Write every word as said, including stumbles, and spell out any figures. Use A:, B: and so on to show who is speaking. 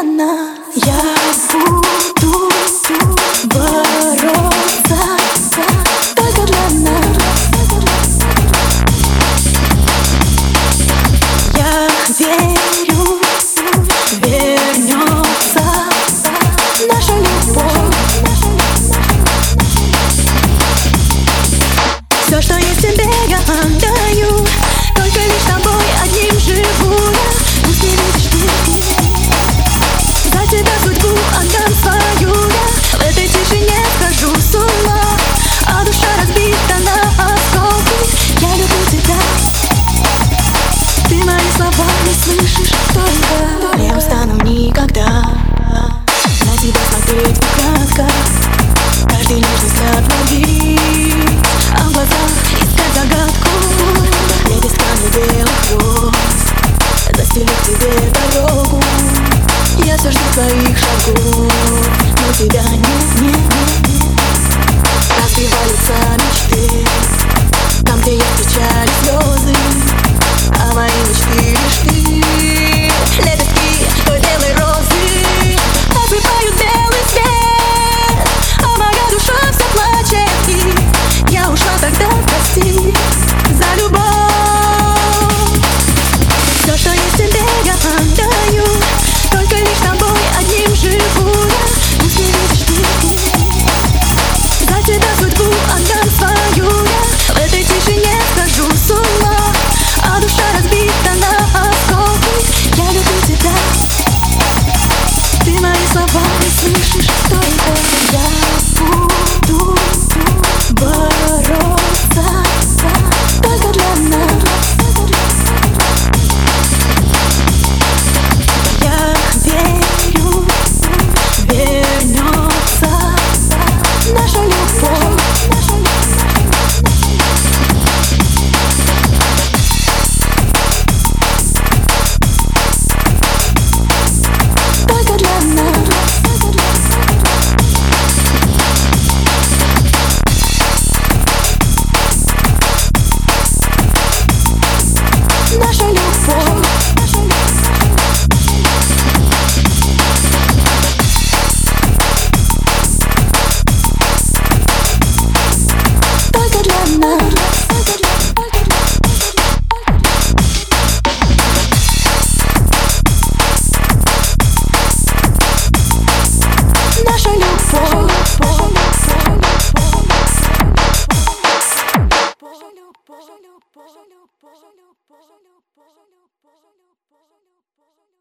A: для нас. Я буду бороться только для нас. Я верю, вернется наша любовь. Все, что есть тебе, я отдаю. Только лишь с тобой одним живу я. Пусть не видишь ты, за тебя судьбу отдам свою я. В этой тишине схожу с ума, а душа разбита на осколки. Я люблю тебя, ты мои слова не слышишь только. Не устану никогда на тебя смотреть украдко. Каждый нежный взгляд ловить, а в глазах искать загадку. Я без камней белых роз застелю к тебе дорогу. Я все жду твоих шагов, но тебя нет, нет, нет, нет. Разбиваются мечты там, где есть печаль и слезы, а мои мечты лишь ты. Лепестки той белой розы осыпают белый свет, а моя душа вся плачет, и я ушла тогда, прости за любовь. Все, что есть тебе, я отдаю. Только лишь с тобой одним живу я. Пусть не видишь ты, за тебя судьбу отдам свою я. В этой тишине схожу с ума, а душа разбита на осколки. Я люблю тебя, ты мои слова не слышишь только. Я буду бороться только для нас. Я верю, вернется наша любовь. Только для нас. Наша любовь. Только для нас. Наша любовь. Наша любовь.